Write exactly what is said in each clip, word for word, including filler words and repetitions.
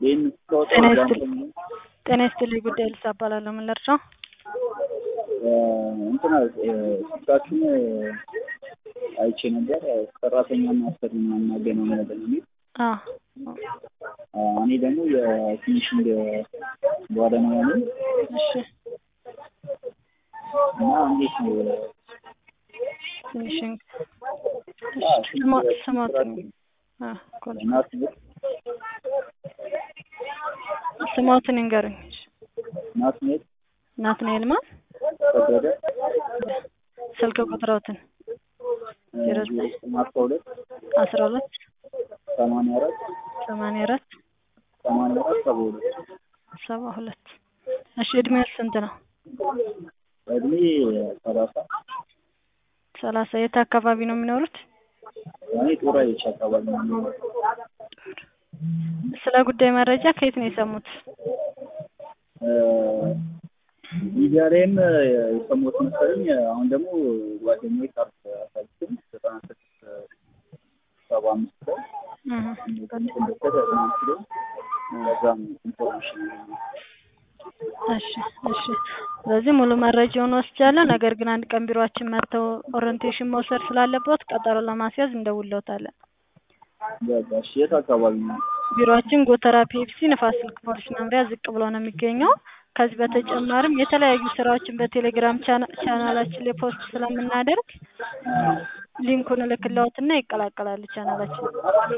ይሄን ተወጣው ጤና ጃምፕ ይስጥልኝ ጤና ይስጥልኝ ጉዳይ ልሳ እባላለሁ። ምን ልርዳው? እንትና ስልካችሁን አይቼ ነበር ሰራተኛና አሰሪና ማገናኘት ነበር የሚል አዎ እኔ ደግሞ የፊኒሽንግ ባለሙያ ነኝ። እሺ እና እንዴት ነው ፊኒሽንግ አዎ ስማ ስማት አ ኮል ናት ስማትን እንገሩኝ። ናት ነው ናትናኤል ማን ተገደ ስልክ ቁጥራውትን ዜሮ ዘጠኝ አስራ ሁለት ሰማንያ አራት ሰማንያ አራት ሰማንያ አራት ሰባ ሁለት ሰባ ሁለት እሺ እድሜው ስንት ነው? እድሜ ሰላሳ ሰላሳ የት አካባቢ ነው የሚኖሩት? እኔ ጦር አይቼ አካባቢ ነው የሚኖረው። ስለ ጉዳይ መረጃ ከየት ነው የሰሙት? ሚዲያ ላይም የሰሙት መሰለኝ። አሁን ደግሞ ጓደኛዬ ካርት አሳልፍም ዘጠና ስድስት ሰባ አምስት ላይ እንደተደ ነው ለዛም ኢንፎርሜሽን እሺ እሺ ስለዚህ ሙሉ መረጃውን ወስጃለሁ። ነገር ግን አንድ ቀን ቢሮአችን መጥተው ኦሪንቴሽን መውሰድ ስላለበት ቀጠሮ ለማስያዝ እንደውልዎታለን። በቃ የት አካባቢ ነው? ቢሮአችን ጎተራ ፔፕሲ ንፋስ ስልክ ፖሊስ መምሪያ ዝቅ ብሎ ነው የሚገኘው። ከዚህ በተጨማሪም የተለያዩ ስራዎችን በቴሌግራም ቻናላችን ላይ ፖስት ስለምናደርግ ሊንኩን ልክልዎትና ይቀላቀላሉ ቻናላችን።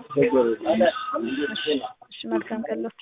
እሺ መልካም ቀን።